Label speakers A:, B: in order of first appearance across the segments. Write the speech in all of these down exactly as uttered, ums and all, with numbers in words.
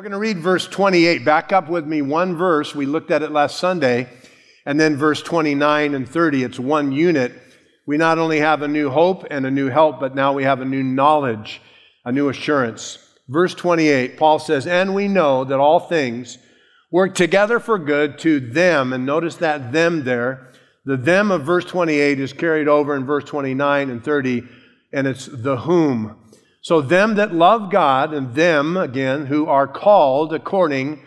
A: We're going to read verse twenty-eight. Back up with me one verse. We looked at it last Sunday. And then verse twenty-nine and thirty. It's one unit. We not only have a new hope and a new help, but now we have a new knowledge, a new assurance. Verse twenty-eight, Paul says, "And we know that all things work together for good to them." And notice that them there. The them of verse twenty-eight is carried over in verse twenty-nine and thirty, and it's the whom. So them that love God, and them, again, who are called according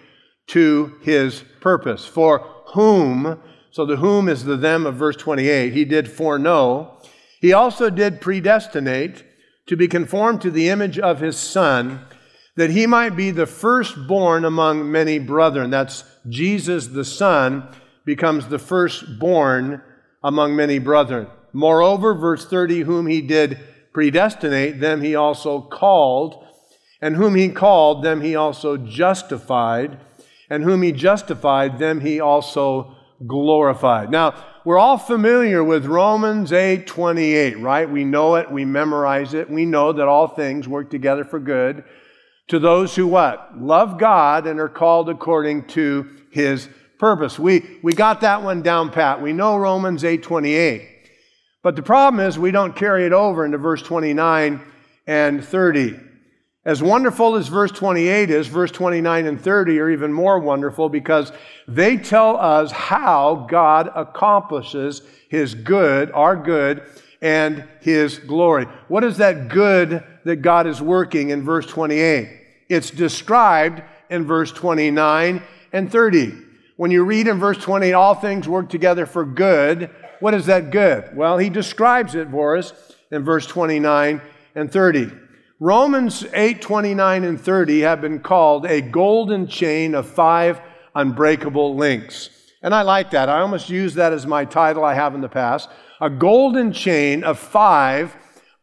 A: to His purpose. For whom, so the whom is the them of verse twenty-eight, He did foreknow. He also did predestinate to be conformed to the image of His Son, that He might be the firstborn among many brethren. That's Jesus the Son becomes the firstborn among many brethren. Moreover, verse thirty, whom He did predestinate, them He also called, and whom He called, them He also justified, and whom He justified, them He also glorified. Now, we're all familiar with Romans eight twenty-eight, right? We know it, we memorize it, we know that all things work together for good to those who what? Love God and are called according to His purpose. We, we got that one down pat. We know Romans eight twenty-eight. But the problem is we don't carry it over into verse twenty-nine and thirty. As wonderful as verse twenty-eight is, verse twenty-nine and thirty are even more wonderful because they tell us how God accomplishes His good, our good, and His glory. What is that good that God is working in verse twenty-eight? It's described in verse twenty-nine and thirty. When you read in verse twenty, all things work together for good. What is that good? Well, he describes it for us in verse twenty-nine and thirty. Romans eight twenty-nine and thirty have been called a golden chain of five unbreakable links. And I like that. I almost use that as my title I have in the past. A golden chain of five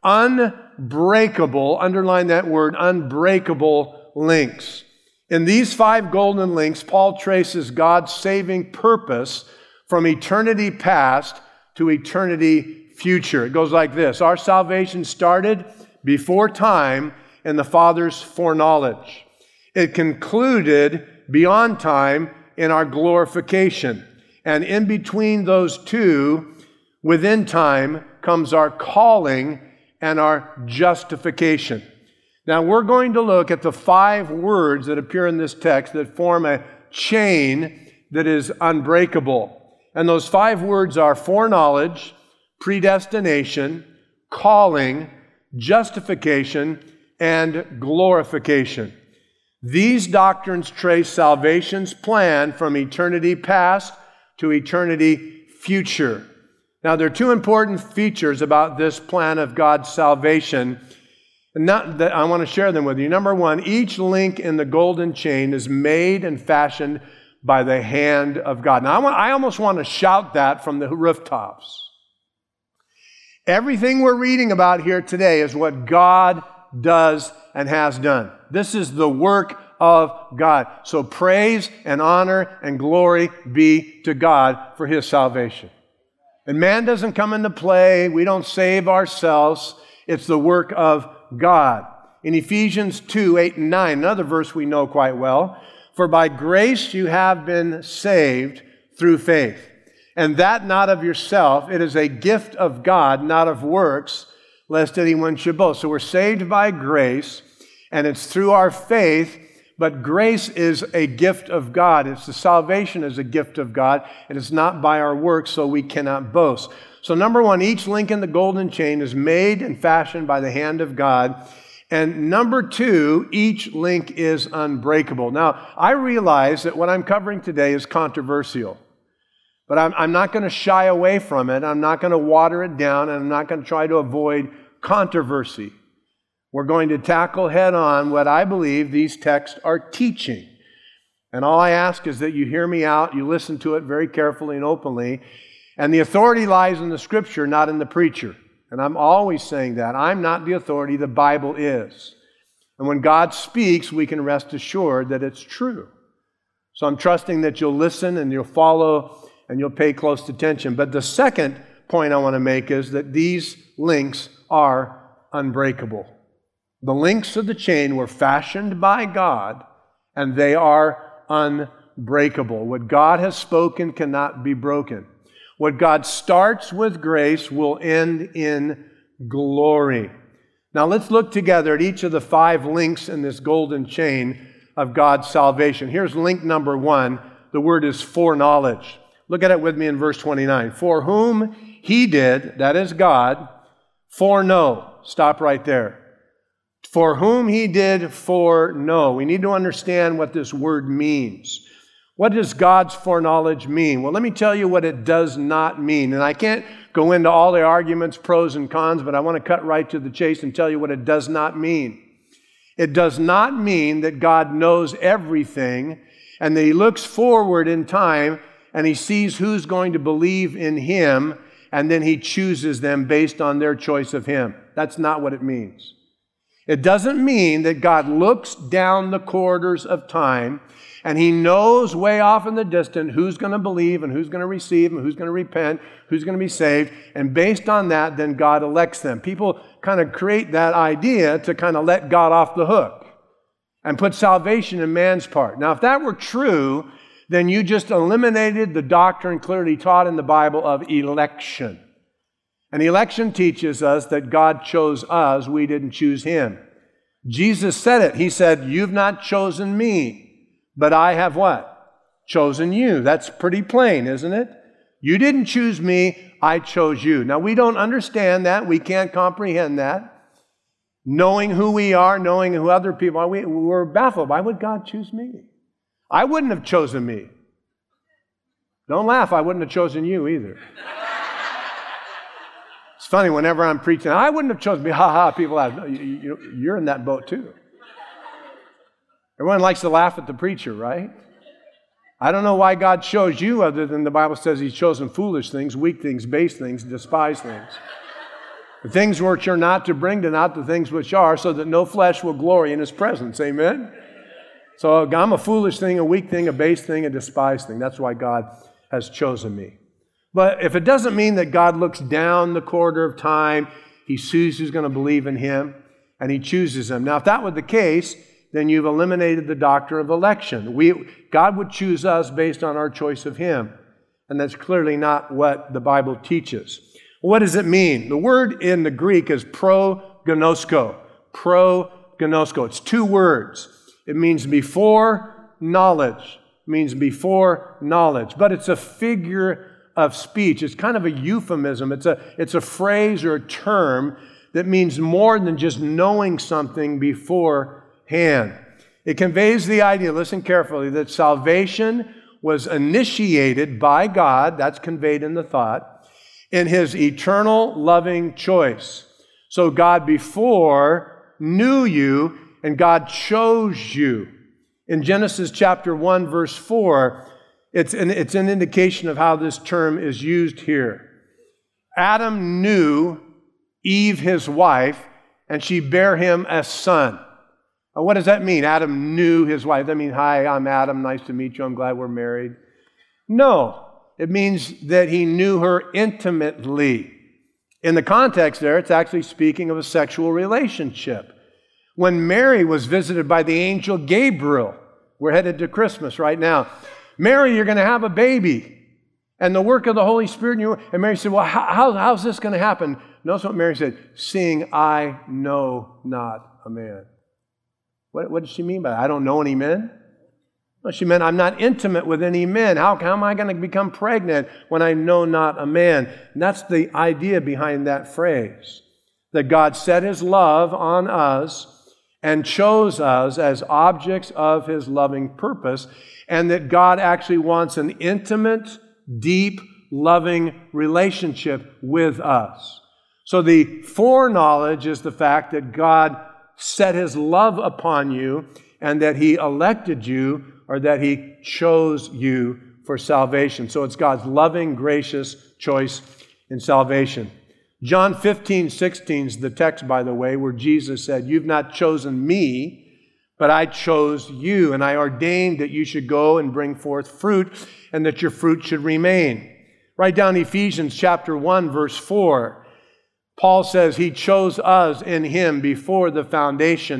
A: unbreakable, underline that word, unbreakable links. In these five golden links, Paul traces God's saving purpose from eternity past to eternity future. It goes like this. Our salvation started before time in the Father's foreknowledge. It concluded beyond time in our glorification. And in between those two, within time, comes our calling and our justification. Now, we're going to look at the five words that appear in this text that form a chain that is unbreakable. And those five words are foreknowledge, predestination, calling, justification, and glorification. These doctrines trace salvation's plan from eternity past to eternity future. Now, there are two important features about this plan of God's salvation, and not that I want to share them with you. Number one, each link in the golden chain is made and fashioned by the hand of God. Now, I, want, I almost want to shout that from the rooftops. Everything we're reading about here today is what God does and has done. This is the work of God. So praise and honor and glory be to God for His salvation. And man doesn't come into play. We don't save ourselves. It's the work of God. In Ephesians two, eight, and nine, another verse we know quite well, "For by grace you have been saved through faith, and that not of yourself. It is a gift of God, not of works, lest anyone should boast." So we're saved by grace, and it's through our faith, but grace is a gift of God. It's the salvation is a gift of God, and it's not by our works, so we cannot boast. So number one, each link in the golden chain is made and fashioned by the hand of God. And number two, each link is unbreakable. Now, I realize that what I'm covering today is controversial, but I'm, I'm not going to shy away from it. I'm not going to water it down, and I'm not going to try to avoid controversy. We're going to tackle head on what I believe these texts are teaching. And all I ask is that you hear me out, you listen to it very carefully and openly, and the authority lies in the Scripture, not in the preacher. And I'm always saying that. I'm not the authority, the Bible is. And when God speaks, we can rest assured that it's true. So I'm trusting that you'll listen and you'll follow and you'll pay close attention. But the second point I want to make is that these links are unbreakable. The links of the chain were fashioned by God and they are unbreakable. What God has spoken cannot be broken. What God starts with grace will end in glory. Now let's look together at each of the five links in this golden chain of God's salvation. Here's link number one. The word is foreknowledge. Look at it with me in verse twenty-nine. For whom he did, that is God, foreknow. Stop right there. For whom he did foreknow. We need to understand what this word means. What does God's foreknowledge mean? Well, let me tell you what it does not mean. And I can't go into all the arguments, pros and cons, but I want to cut right to the chase and tell you what it does not mean. It does not mean that God knows everything and that he looks forward in time and he sees who's going to believe in him and then he chooses them based on their choice of him. That's not what it means. It doesn't mean that God looks down the corridors of time and he knows way off in the distance who's going to believe and who's going to receive and who's going to repent, who's going to be saved. And based on that, then God elects them. People kind of create that idea to kind of let God off the hook and put salvation in man's part. Now, if that were true, then you just eliminated the doctrine clearly taught in the Bible of election. And election teaches us that God chose us, we didn't choose him. Jesus said it. He said, you've not chosen me, but I have what? Chosen you. That's pretty plain, isn't it? You didn't choose me, I chose you. Now, we don't understand that. We can't comprehend that. Knowing who we are, knowing who other people are, we, we're baffled. Why would God choose me? I wouldn't have chosen me. Don't laugh, I wouldn't have chosen you either. It's funny, whenever I'm preaching, I wouldn't have chosen me. Ha ha, people laugh. No, you, you, you're in that boat too. Everyone likes to laugh at the preacher, right? I don't know why God chose you other than the Bible says he's chosen foolish things, weak things, base things, despised things. The things which are not to bring to naught the things which are, so that no flesh will glory in his presence. Amen? So I'm a foolish thing, a weak thing, a base thing, a despised thing. That's why God has chosen me. But if it doesn't mean that God looks down the corridor of time, he sees who's going to believe in him, and he chooses them. Now, if that were the case, then you've eliminated the doctrine of election. We, God would choose us based on our choice of him. And that's clearly not what the Bible teaches. What does it mean? The word in the Greek is prognosko. Prognosko. It's two words. It means before knowledge. It means before knowledge. But it's a figure of speech. It's kind of a euphemism. It's a, it's a phrase or a term that means more than just knowing something beforehand. It conveys the idea, listen carefully, that salvation was initiated by God, that's conveyed in the thought, in his eternal loving choice. So God before knew you and God chose you. In Genesis chapter one, verse four, it's an, it's an indication of how this term is used here. Adam knew Eve, his wife, and she bare him a son. Now, what does that mean? Adam knew his wife. That means, hi, I'm Adam. Nice to meet you. I'm glad we're married. No, it means that he knew her intimately. In the context there, it's actually speaking of a sexual relationship. When Mary was visited by the angel Gabriel, we're headed to Christmas right now. Mary, you're going to have a baby. And the work of the Holy Spirit in you. And Mary said, well, how, how's this going to happen? Notice what Mary said, seeing I know not a man. What, what did she mean by that? I don't know any men? Well, she meant I'm not intimate with any men. How, how am I going to become pregnant when I know not a man? And that's the idea behind that phrase. That God set his love on us and chose us as objects of his loving purpose, and that God actually wants an intimate, deep, loving relationship with us. So the foreknowledge is the fact that God set his love upon you and that he elected you or that he chose you for salvation. So it's God's loving, gracious choice in salvation. John fifteen sixteen is the text, by the way, where Jesus said, you've not chosen me, but I chose you, and I ordained that you should go and bring forth fruit, and that your fruit should remain. Write down Ephesians chapter one, verse four. Paul says he chose us in him before the foundation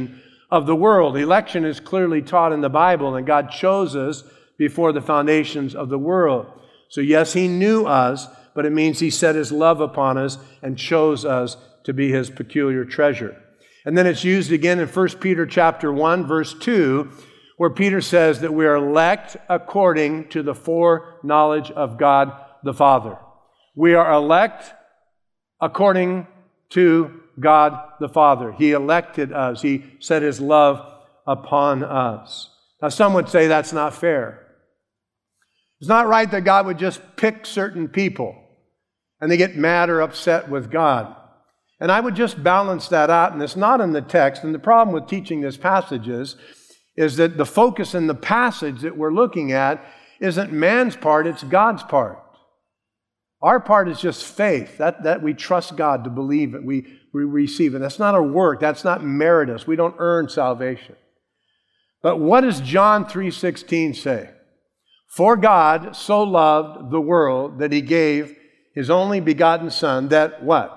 A: of the world. Election is clearly taught in the Bible, and God chose us before the foundations of the world. So yes, He knew us, but it means He set His love upon us and chose us to be His peculiar treasure. And then it's used again in First Peter chapter one, verse two, where Peter says that we are elect according to the foreknowledge of God the Father. We are elect according to God the Father. He elected us. He set His love upon us. Now, some would say that's not fair. It's not right that God would just pick certain people and they get mad or upset with God. And I would just balance that out, and it's not in the text. And the problem with teaching this passage is, is that the focus in the passage that we're looking at isn't man's part, it's God's part. Our part is just faith, that, that we trust God to believe it, we, we receive it. That's not our work, that's not merit us. We don't earn salvation. But what does John three sixteen say? For God so loved the world that He gave His only begotten Son, that what?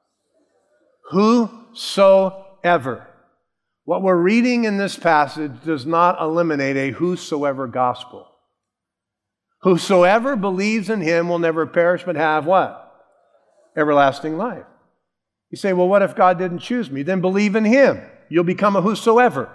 A: Whosoever. What we're reading in this passage does not eliminate a whosoever gospel. Whosoever believes in Him will never perish but have what? Everlasting life. You say, well, what if God didn't choose me? Then believe in Him. You'll become a whosoever.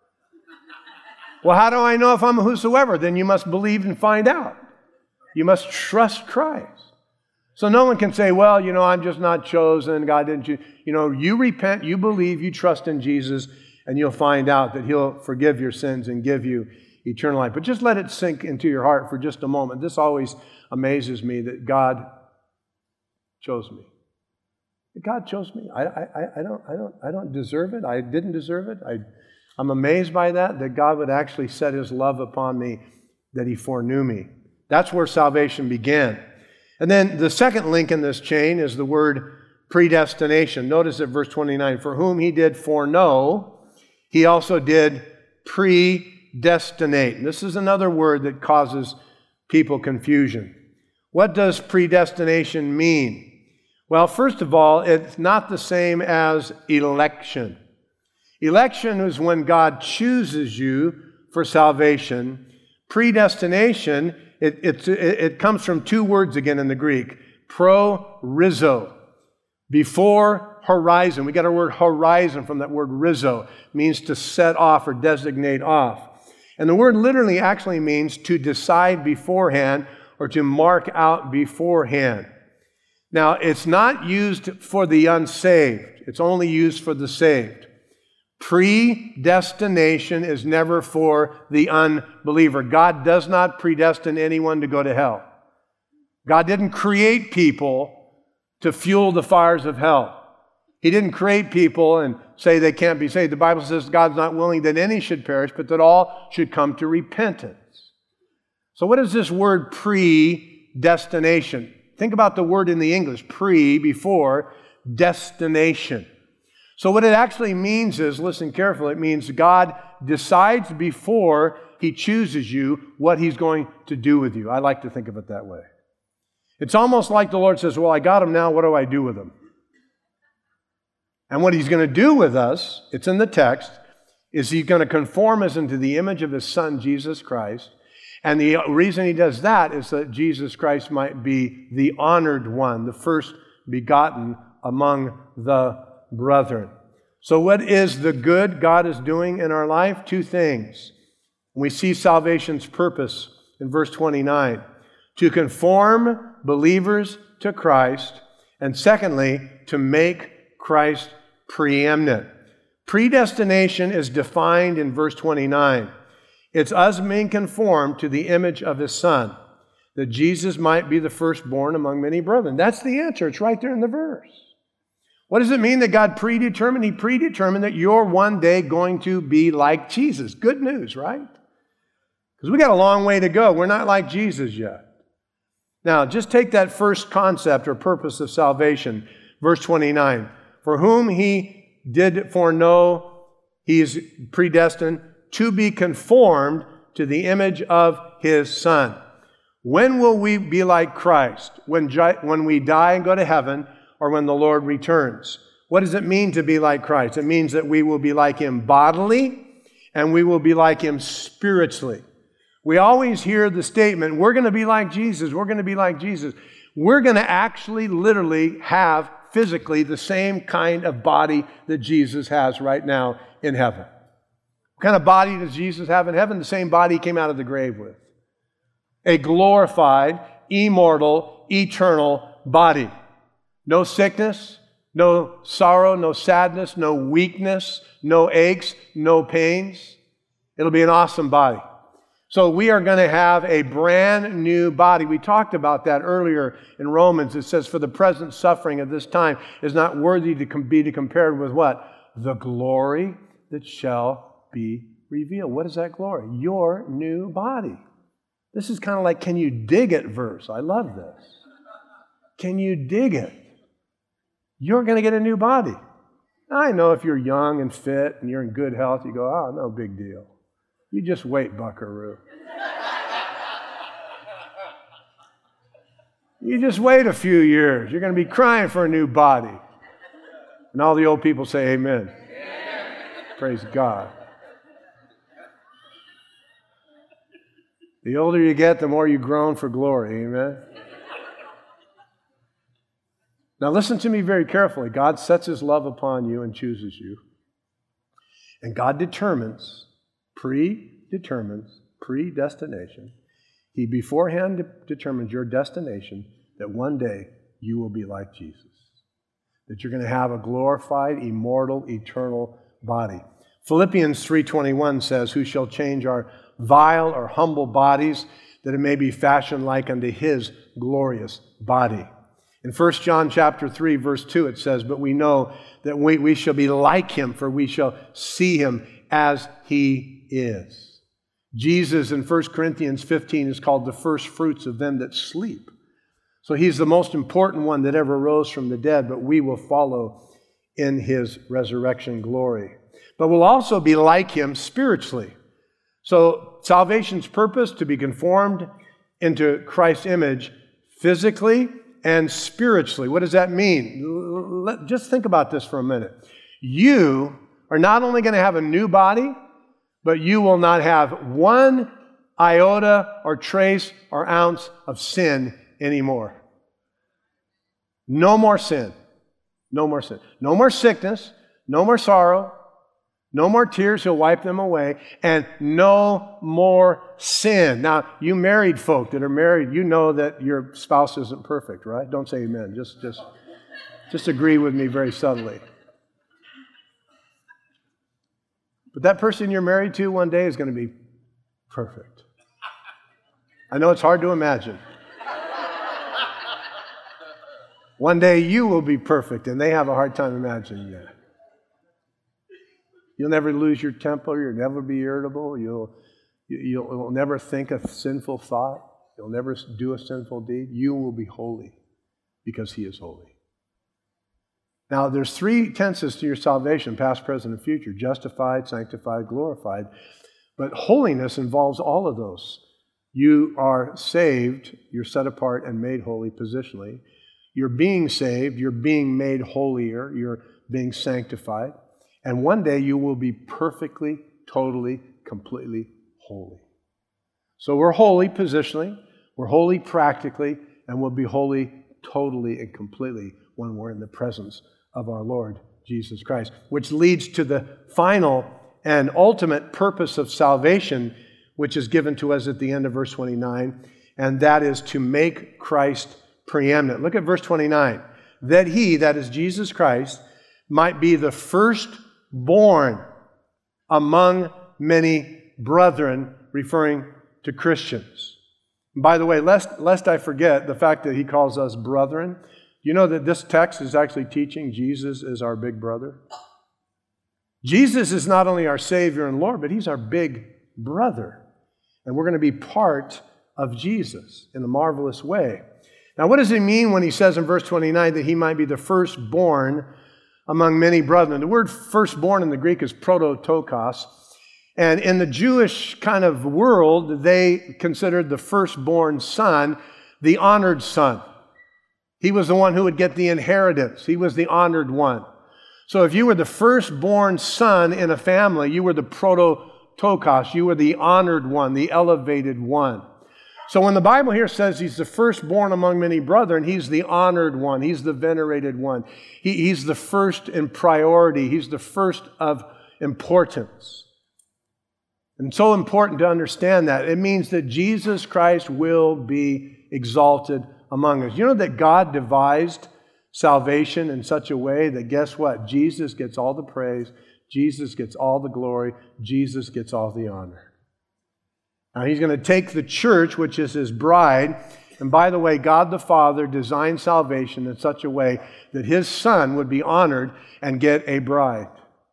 A: Well, how do I know if I'm a whosoever? Then you must believe and find out. You must trust Christ. So no one can say, well, you know, I'm just not chosen. God didn't choose. You know, you repent, you believe, you trust in Jesus, and you'll find out that He'll forgive your sins and give you eternal life. But just let it sink into your heart for just a moment. This always amazes me that God chose me. That God chose me. I, I, I, don't, I, don't, I don't deserve it. I didn't deserve it. I, I'm amazed by that, that God would actually set His love upon me, that He foreknew me. That's where salvation began. And then the second link in this chain is the word predestination. Notice at verse twenty-nine, for whom He did foreknow, He also did predestinate. And this is another word that causes people confusion. What does predestination mean? Well, first of all, it's not the same as election. Election is when God chooses you for salvation. Predestination, it, it, it comes from two words again in the Greek. Prorizo, before horizon. We got our word horizon from that word rizo. It means to set off or designate off. And the word literally actually means to decide beforehand or to mark out beforehand. Now, it's not used for the unsaved. It's only used for the saved. Predestination is never for the unbeliever. God does not predestine anyone to go to hell. God didn't create people to fuel the fires of hell. He didn't create people and say they can't be saved. The Bible says God's not willing that any should perish, but that all should come to repentance. So what is this word predestination? Think about the word in the English, pre, before, destination. So what it actually means is, listen carefully, it means God decides before He chooses you what He's going to do with you. I like to think of it that way. It's almost like the Lord says, well, I got him now, what do I do with him? And what He's going to do with us, it's in the text, is He's going to conform us into the image of His Son, Jesus Christ. And the reason He does that is that Jesus Christ might be the honored one, the first begotten among the brethren. So what is the good God is doing in our life? Two things. We see salvation's purpose in verse twenty-nine. To conform believers to Christ. And secondly, to make Christ preeminent. Predestination is defined in verse twenty-nine. It's us being conformed to the image of His Son, that Jesus might be the firstborn among many brethren. That's the answer. It's right there in the verse. What does it mean that God predetermined? He predetermined that you're one day going to be like Jesus. Good news, right? Because we got a long way to go. We're not like Jesus yet. Now, just take that first concept or purpose of salvation, verse twenty-nine. For whom He did foreknow, He is predestined to be conformed to the image of His Son. When will we be like Christ? When, when we die and go to heaven, or when the Lord returns? What does it mean to be like Christ? It means that we will be like Him bodily and we will be like Him spiritually. We always hear the statement, we're going to be like Jesus, we're going to be like Jesus. We're going to actually literally have physically the same kind of body that Jesus has right now in heaven. What kind of body does Jesus have in heaven? The same body He came out of the grave with. A glorified, immortal, eternal body. No sickness, no sorrow, no sadness, no weakness, no aches, no pains. It'll be an awesome body. So we are going to have a brand new body. We talked about that earlier in Romans. It says, for the present suffering of this time is not worthy to be compared with what? The glory that shall be revealed. What is that glory? Your new body. This is kind of like, can you dig it verse. I love this. Can you dig it? You're going to get a new body. I know if you're young and fit and you're in good health, you go, oh, no big deal. You just wait, buckaroo. You just wait a few years. You're going to be crying for a new body. And all the old people say amen. Amen. Praise God. The older you get, the more you groan for glory. Amen. Now listen to me very carefully. God sets His love upon you and chooses you. And God determines, predetermines, predestination. He beforehand de- determines your destination, that one day you will be like Jesus. That you're going to have a glorified, immortal, eternal body. Philippians three twenty-one says, who shall change our vile or humble bodies, that it may be fashioned like unto His glorious body. In First John chapter three, verse two, it says, but we know that we, we shall be like Him, for we shall see Him as He is. Jesus in First Corinthians fifteen is called the first fruits of them that sleep. So He's the most important one that ever rose from the dead, but we will follow in His resurrection glory. But we'll also be like Him spiritually. So salvation's purpose, to be conformed into Christ's image physically and spiritually. What does that mean? Let, just think about this for a minute. You are not only going to have a new body, but you will not have one iota or trace or ounce of sin anymore. No more sin. No more sin. No more sickness. No more sorrow. No more tears, He'll wipe them away. And no more sin. Now, you married folk that are married, you know that your spouse isn't perfect, right? Don't say amen. Just, just, just agree with me very subtly. But that person you're married to one day is going to be perfect. I know it's hard to imagine. One day you will be perfect, and they have a hard time imagining that. You'll never lose your temper. You'll never be irritable. You'll, you'll, you'll never think a sinful thought. You'll never do a sinful deed. You will be holy because He is holy. Now, there's three tenses to your salvation, past, present, and future: justified, sanctified, glorified. But holiness involves all of those. You are saved, you're set apart and made holy positionally. You're being saved, you're being made holier, you're being sanctified. And one day you will be perfectly, totally, completely holy. So we're holy positionally, we're holy practically, and we'll be holy totally and completely when we're in the presence of our Lord Jesus Christ. Which leads to the final and ultimate purpose of salvation, which is given to us at the end of verse twenty-nine, and that is to make Christ preeminent. Look at verse twenty-nine. That He, that is Jesus Christ, might be the firstborn among many brethren, referring to Christians. And by the way, lest, lest I forget the fact that He calls us brethren, you know that this text is actually teaching Jesus is our big brother? Jesus is not only our Savior and Lord, but He's our big brother. And we're going to be part of Jesus in a marvelous way. Now, what does He mean when He says in verse twenty-nine that He might be the firstborn among many brethren? The word firstborn in the Greek is prototokos. And in the Jewish kind of world, they considered the firstborn son the honored son. He was the one who would get the inheritance. He was the honored one. So if you were the firstborn son in a family, you were the prototokos, you were the honored one, the elevated one. So when the Bible here says he's the firstborn among many brethren, he's the honored one, he's the venerated one. He, he's the first in priority, he's the first of importance. And so important to understand that. It means that Jesus Christ will be exalted among us. You know that God devised salvation in such a way that, guess what? Jesus gets all the praise, Jesus gets all the glory, Jesus gets all the honor. Now he's going to take the church, which is his bride, and by the way, God the Father designed salvation in such a way that his Son would be honored and get a bride.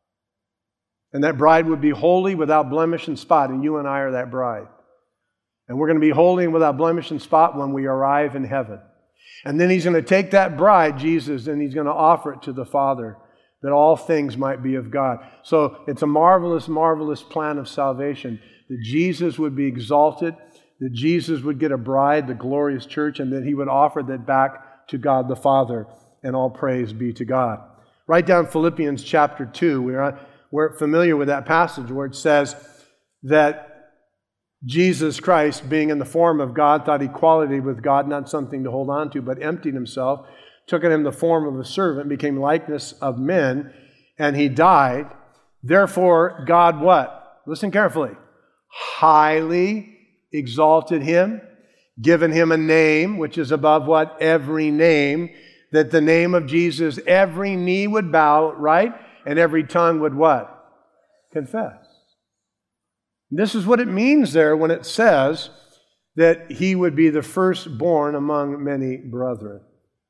A: And that bride would be holy without blemish and spot, and you and I are that bride. And we're going to be holy and without blemish and spot when we arrive in heaven. And then he's going to take that bride, Jesus, and he's going to offer it to the Father, that all things might be of God. So it's a marvelous, marvelous plan of salvation, that Jesus would be exalted, that Jesus would get a bride, the glorious church, and that he would offer that back to God the Father, and all praise be to God. Write down Philippians chapter two. We're, we're familiar with that passage where it says that Jesus Christ, being in the form of God, thought equality with God not something to hold on to, but emptied himself, took on him the form of a servant, became likeness of men, and he died. Therefore, God what? Listen carefully. Highly exalted him, given him a name, which is above what? Every name, that the name of Jesus, every knee would bow, right? And every tongue would what? Confess. This is what it means there when it says that he would be the firstborn among many brethren.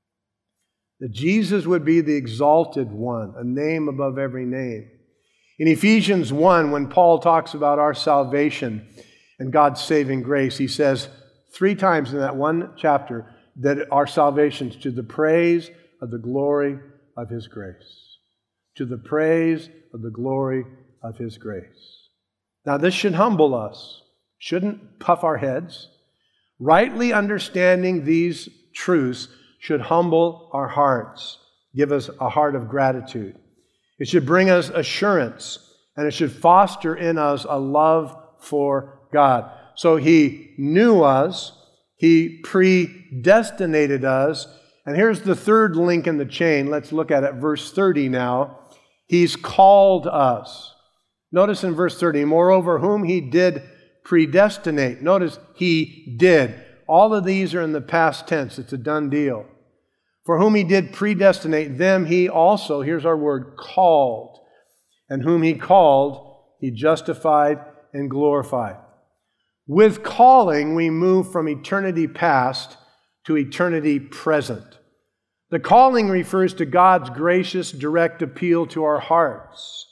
A: That Jesus would be the exalted one, a name above every name. In Ephesians one, when Paul talks about our salvation and God's saving grace, he says three times in that one chapter that our salvation is to the praise of the glory of his grace. To the praise of the glory of his grace. Now, this should humble us, shouldn't puff our heads. Rightly understanding these truths should humble our hearts, give us a heart of gratitude. It should bring us assurance, and it should foster in us a love for God. So he knew us, he predestinated us, and here's the third link in the chain. Let's look at it, verse thirty now. He's called us. Notice in verse thirty, moreover, whom he did predestinate. Notice, he did. All of these are in the past tense. It's a done deal. For whom he did predestinate, them he also, here's our word, called. And whom he called, he justified and glorified. With calling, we move from eternity past to eternity present. The calling refers to God's gracious, direct appeal to our hearts.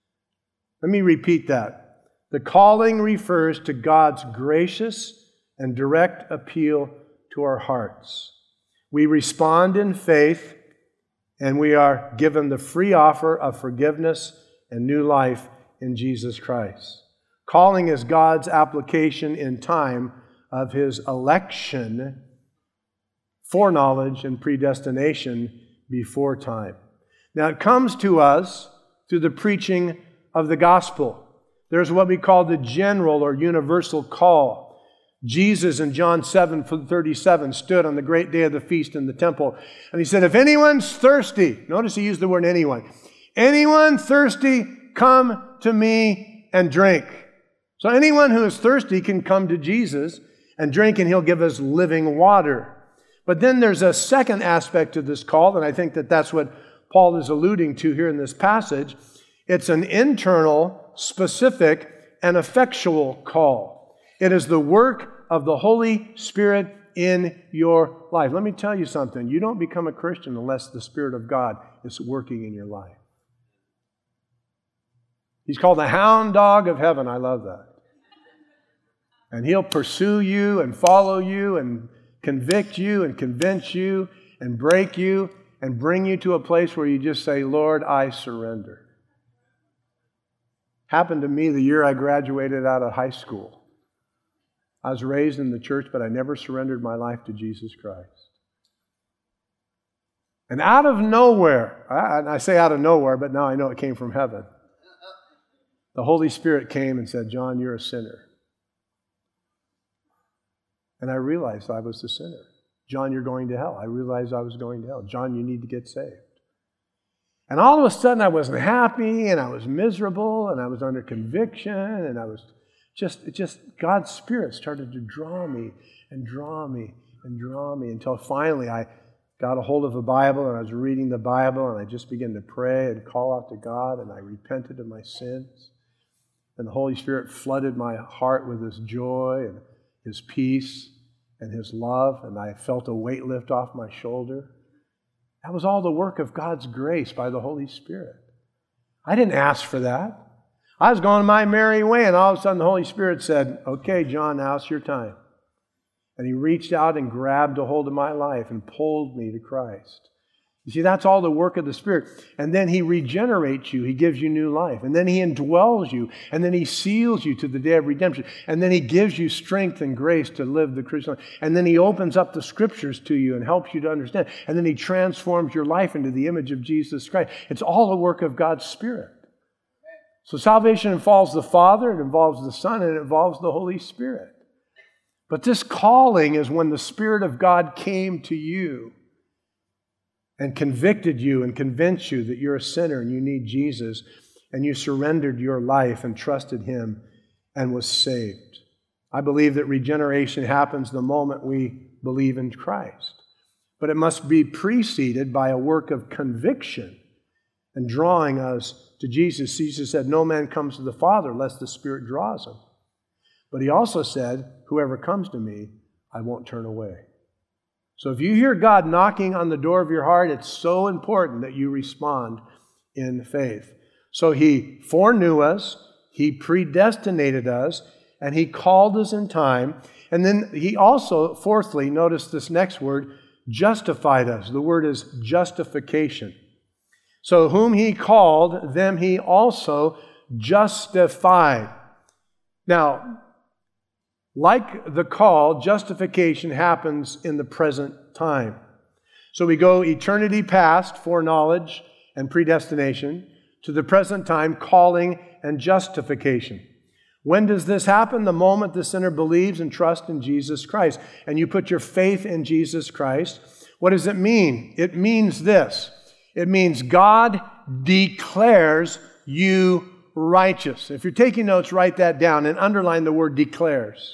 A: Let me repeat that. The calling refers to God's gracious and direct appeal to our hearts. We respond in faith, and we are given the free offer of forgiveness and new life in Jesus Christ. Calling is God's application in time of his election, foreknowledge, and predestination before time. Now, it comes to us through the preaching of the gospel. There's what we call the general or universal call. Jesus in John seven thirty-seven stood on the great day of the feast in the temple, and he said, if anyone's thirsty, notice he used the word anyone, anyone thirsty, come to me and drink. So anyone who is thirsty can come to Jesus and drink, and he'll give us living water. But then there's a second aspect to this call, and I think that that's what Paul is alluding to here in this passage. It's an internal, specific, and effectual call. It is the work of the Holy Spirit in your life. Let me tell you something. You don't become a Christian unless the Spirit of God is working in your life. He's called the hound dog of heaven. I love that. And he'll pursue you and follow you and convict you and convince you and break you and bring you to a place where you just say, Lord, I surrender. Happened to me the year I graduated out of high school. I was raised in the church, but I never surrendered my life to Jesus Christ. And out of nowhere, I, I say out of nowhere, but now I know it came from heaven. The Holy Spirit came and said, John, you're a sinner. And I realized I was the sinner. John, you're going to hell. I realized I was going to hell. John, you need to get saved. And all of a sudden I wasn't happy, and I was miserable, and I was under conviction, and I was just, it just, God's Spirit started to draw me and draw me and draw me until finally I got a hold of the Bible, and I was reading the Bible, and I just began to pray and call out to God, and I repented of my sins. And the Holy Spirit flooded my heart with His joy and His peace and His love, and I felt a weight lift off my shoulder. That was all the work of God's grace by the Holy Spirit. I didn't ask for that. I was going my merry way, and all of a sudden the Holy Spirit said, okay, John, now it's your time. And He reached out and grabbed a hold of my life and pulled me to Christ. You see, that's all the work of the Spirit. And then He regenerates you. He gives you new life. And then He indwells you. And then He seals you to the day of redemption. And then He gives you strength and grace to live the Christian life. And then He opens up the Scriptures to you and helps you to understand. And then He transforms your life into the image of Jesus Christ. It's all the work of God's Spirit. So salvation involves the Father, it involves the Son, and it involves the Holy Spirit. But this calling is when the Spirit of God came to you and convicted you and convinced you that you're a sinner and you need Jesus, and you surrendered your life and trusted Him and was saved. I believe that regeneration happens the moment we believe in Christ. But it must be preceded by a work of conviction and drawing us to Jesus. Jesus said, no man comes to the Father unless the Spirit draws him. But He also said, whoever comes to me, I won't turn away. So if you hear God knocking on the door of your heart, it's so important that you respond in faith. So He foreknew us, He predestinated us, and He called us in time. And then He also, fourthly, notice this next word, justified us. The word is justification. So whom He called, them He also justified. Now, like the call, justification happens in the present time. So we go eternity past, foreknowledge and predestination, to the present time, calling and justification. When does this happen? The moment the sinner believes and trusts in Jesus Christ, and you put your faith in Jesus Christ. What does it mean? It means this. It means God declares you righteous. If you're taking notes, write that down and underline the word declares.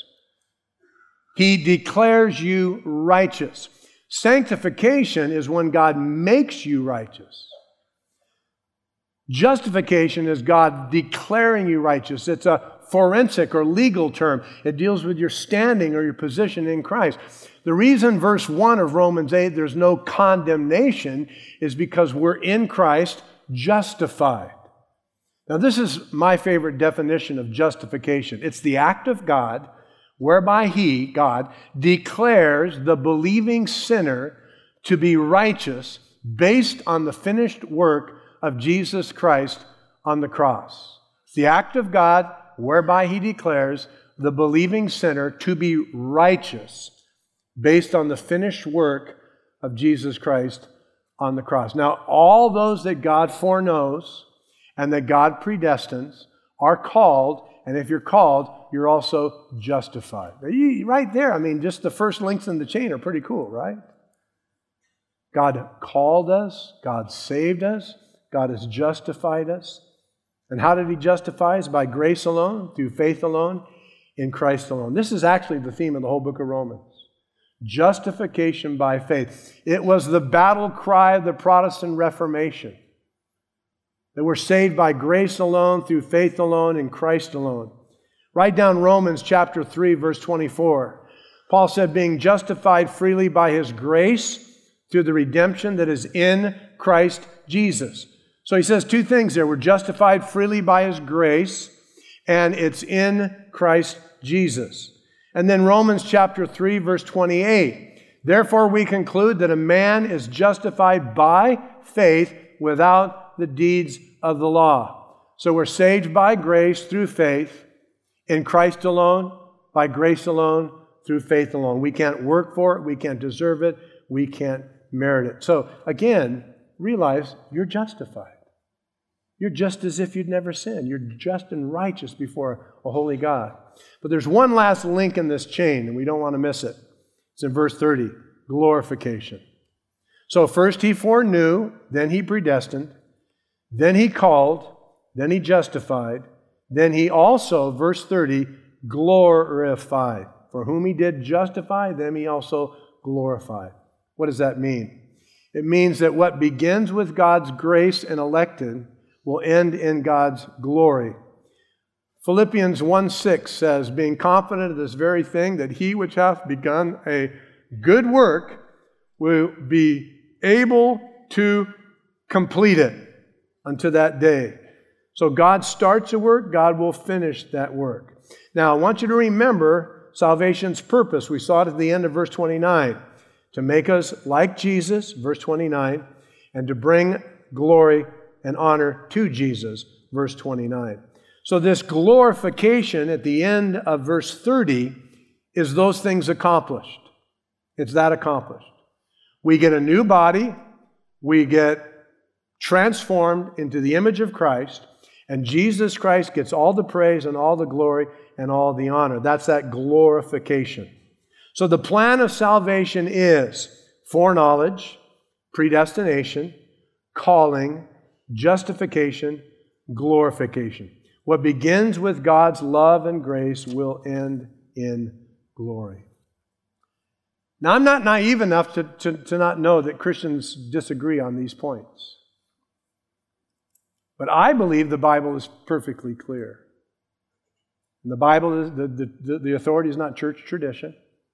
A: He declares you righteous. Sanctification is when God makes you righteous. Justification is God declaring you righteous. It's a forensic or legal term. It deals with your standing or your position in Christ. The reason verse one of Romans eight, there's no condemnation, is because we're in Christ justified. Now, this is my favorite definition of justification. It's the act of God whereby He, God, declares the believing sinner to be righteous based on the finished work of Jesus Christ on the cross. It's the act of God whereby He declares the believing sinner to be righteous based on the finished work of Jesus Christ on the cross. Now, all those that God foreknows and that God predestines are called, and if you're called, you're also justified. Right there, I mean, just the first links in the chain are pretty cool, right? God called us, God saved us, God has justified us. And how did He justify us? By grace alone, through faith alone, in Christ alone. This is actually the theme of the whole book of Romans. Justification by faith. It was the battle cry of the Protestant Reformation. That we're saved by grace alone, through faith alone, in Christ alone. Write down Romans chapter three, verse twenty-four. Paul said, being justified freely by His grace through the redemption that is in Christ Jesus. So he says two things there. We're justified freely by His grace, and it's in Christ Jesus. And then Romans chapter three, verse twenty-eight. Therefore we conclude that a man is justified by faith without the deeds of the law. So we're saved by grace through faith, in Christ alone, by grace alone, through faith alone. We can't work for it. We can't deserve it. We can't merit it. So again, realize you're justified. You're just as if you'd never sinned. You're just and righteous before a holy God. But there's one last link in this chain, and we don't want to miss it. It's in verse thirty, glorification. So first he foreknew, then he predestined, then he called, then he justified, then he also, verse thirty, glorified. For whom he did justify, them he also glorified. What does that mean? It means that what begins with God's grace and elected will end in God's glory. Philippians one six says, being confident of this very thing, that he which hath begun a good work will be able to complete it unto that day. So God starts a work, God will finish that work. Now, I want you to remember salvation's purpose. We saw it at the end of verse twenty-nine. To make us like Jesus, verse twenty-nine, and to bring glory and honor to Jesus, verse twenty-nine. So this glorification at the end of verse thirty is those things accomplished. It's that accomplished. We get a new body, we get transformed into the image of Christ, and Jesus Christ gets all the praise and all the glory and all the honor. That's that glorification. So the plan of salvation is foreknowledge, predestination, calling, justification, glorification. What begins with God's love and grace will end in glory. Now, I'm not naive enough to, to, to not know that Christians disagree on these points. But I believe the Bible is perfectly clear. And the Bible, is, the, the, the authority is not church tradition.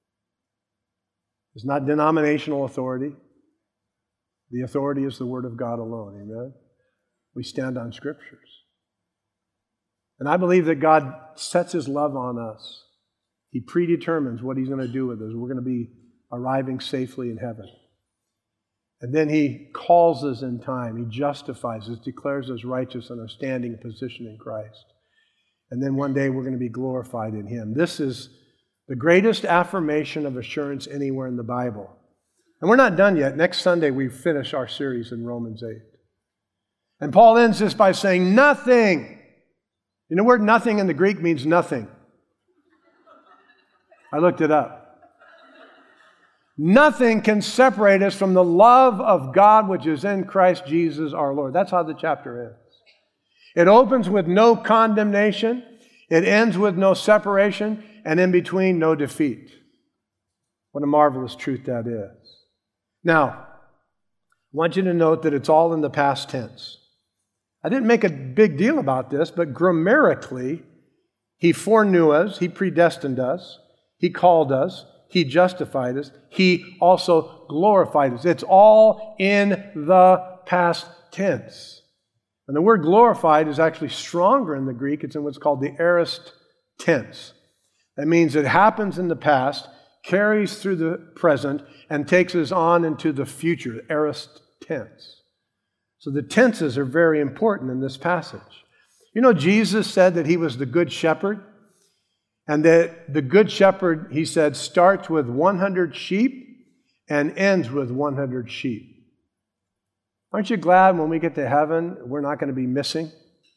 A: It's not denominational authority. The authority is the Word of God alone. Amen? We stand on Scriptures. And I believe that God sets His love on us. He predetermines what He's going to do with us. We're going to be arriving safely in heaven. And then He calls us in time. He justifies us, declares us righteous in our standing position in Christ. And then one day we're going to be glorified in Him. This is the greatest affirmation of assurance anywhere in the Bible. And we're not done yet. Next Sunday we finish our series in Romans eight. And Paul ends this by saying, nothing. You know, the word nothing in the Greek means nothing. I looked it up. Nothing can separate us from the love of God which is in Christ Jesus our Lord. That's how the chapter ends. It opens with no condemnation. It ends with no separation. And in between, no defeat. What a marvelous truth that is. Now, I want you to note that it's all in the past tense. I didn't make a big deal about this, but grammatically, He foreknew us, He predestined us, He called us, He justified us, He also glorified us. It's all in the past tense. And the word glorified is actually stronger in the Greek. It's in what's called the aorist tense. That means it happens in the past, carries through the present, and takes us on into the future, the aorist tense. So the tenses are very important in this passage. You know, Jesus said that He was the good shepherd, and that the good shepherd, He said, starts with one hundred sheep and ends with one hundred sheep. Aren't you glad when we get to heaven, we're not going to be missing?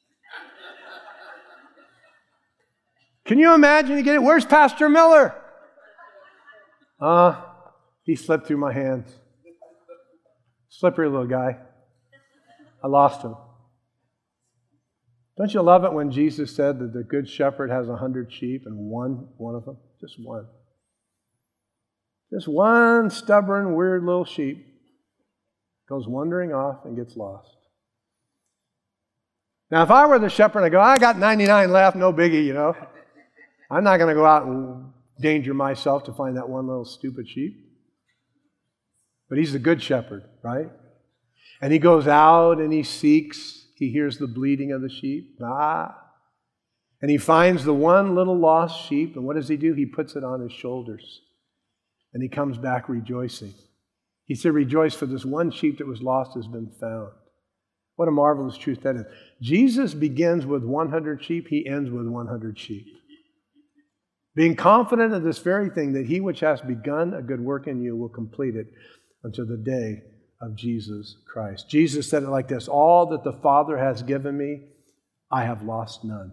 A: Can you imagine? You get it? Where's Pastor Miller? Uh, he slipped through my hands. Slippery little guy. I lost him. Don't you love it when Jesus said that the good shepherd has a hundred sheep and one, one of them, just one. Just one stubborn, weird little sheep goes wandering off and gets lost. Now, if I were the shepherd, I go, I got ninety-nine left, no biggie, you know. I'm not going to go out and danger myself to find that one little stupid sheep. But He's the good shepherd, right? And He goes out and He seeks. He hears the bleating of the sheep. Ah. And He finds the one little lost sheep. And what does He do? He puts it on His shoulders. And He comes back rejoicing. He said, rejoice, for this one sheep that was lost has been found. What a marvelous truth that is. Jesus begins with one hundred sheep. He ends with one hundred sheep. Being confident of this very thing, that He which has begun a good work in you will complete it until the day of Jesus Christ. Jesus said it like this, all that the Father has given me, I have lost none.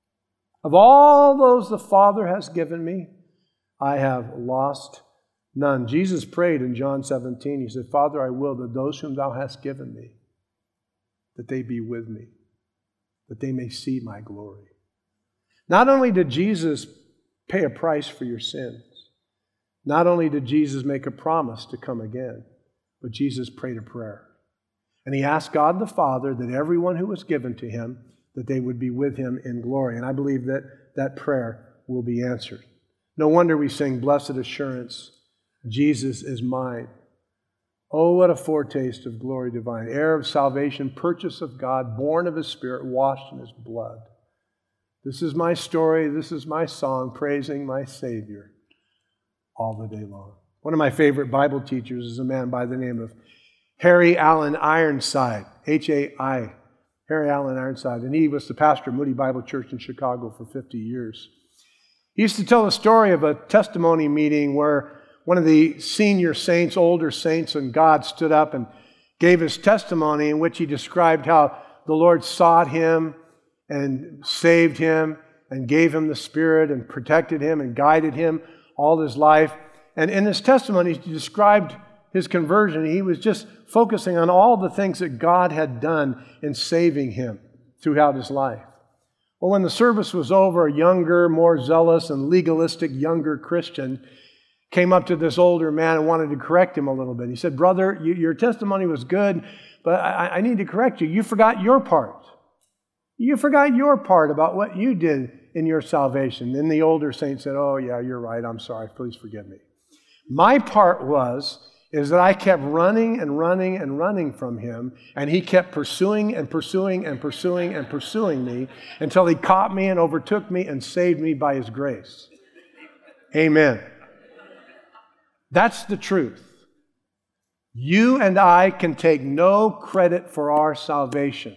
A: Of all those the Father has given me, I have lost none. Jesus prayed in John seventeen. He said, Father, I will that those whom thou hast given me, that they be with me, that they may see my glory. Not only did Jesus pay a price for your sins, not only did Jesus make a promise to come again, but Jesus prayed a prayer. And he asked God the Father that everyone who was given to him, that they would be with him in glory. And I believe that that prayer will be answered. No wonder we sing, Blessed Assurance, Jesus is mine. Oh, what a foretaste of glory divine, heir of salvation, purchase of God, born of his Spirit, washed in his blood. This is my story, this is my song, praising my Savior all the day long. One of my favorite Bible teachers is a man by the name of Harry Allen Ironside, H A I, Harry Allen Ironside, and he was the pastor of Moody Bible Church in Chicago for fifty years. He used to tell the story of a testimony meeting where one of the senior saints, older saints in God, stood up and gave his testimony in which he described how the Lord sought him and saved him and gave him the Spirit and protected him and guided him all his life. And in his testimony, he described his conversion. He was just focusing on all the things that God had done in saving him throughout his life. Well, when the service was over, a younger, more zealous and legalistic younger Christian came up to this older man and wanted to correct him a little bit. He said, brother, you, your testimony was good, but I, I need to correct you. You forgot your part. You forgot your part about what you did in your salvation. Then the older saint said, oh yeah, you're right. I'm sorry. Please forgive me. My part was, is that I kept running and running and running from him, and he kept pursuing and pursuing and pursuing and pursuing me until he caught me and overtook me and saved me by his grace. Amen. That's the truth. You and I can take no credit for our salvation.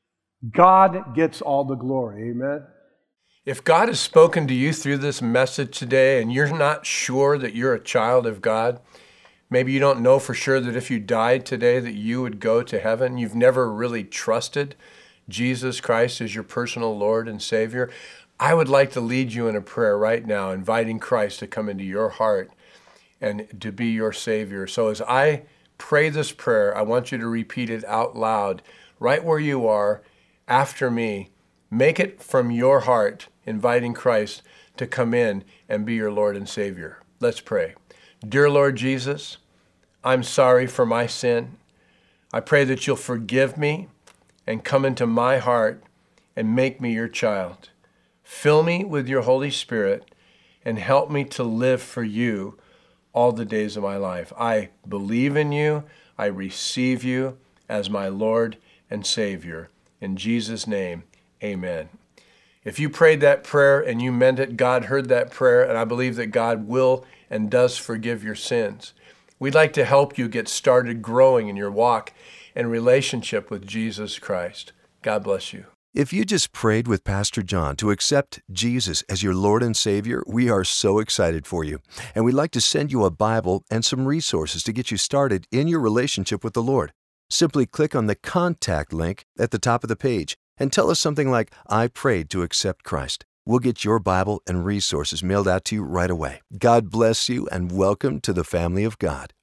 A: God gets all the glory. Amen.
B: If God has spoken to you through this message today and you're not sure that you're a child of God, maybe you don't know for sure that if you died today that you would go to heaven, you've never really trusted Jesus Christ as your personal Lord and Savior, I would like to lead you in a prayer right now, inviting Christ to come into your heart and to be your Savior. So as I pray this prayer, I want you to repeat it out loud, right where you are, after me. Make it from your heart, inviting Christ to come in and be your Lord and Savior. Let's pray. Dear Lord Jesus, I'm sorry for my sin. I pray that you'll forgive me and come into my heart and make me your child. Fill me with your Holy Spirit and help me to live for you all the days of my life. I believe in you. I receive you as my Lord and Savior. In Jesus' name, amen. If you prayed that prayer and you meant it, God heard that prayer, and I believe that God will and does forgive your sins. We'd like to help you get started growing in your walk and relationship with Jesus Christ. God bless you.
C: If you just prayed with Pastor John to accept Jesus as your Lord and Savior, we are so excited for you. And we'd like to send you a Bible and some resources to get you started in your relationship with the Lord. Simply click on the contact link at the top of the page and tell us something like, I prayed to accept Christ. We'll get your Bible and resources mailed out to you right away. God bless you and welcome to the family of God.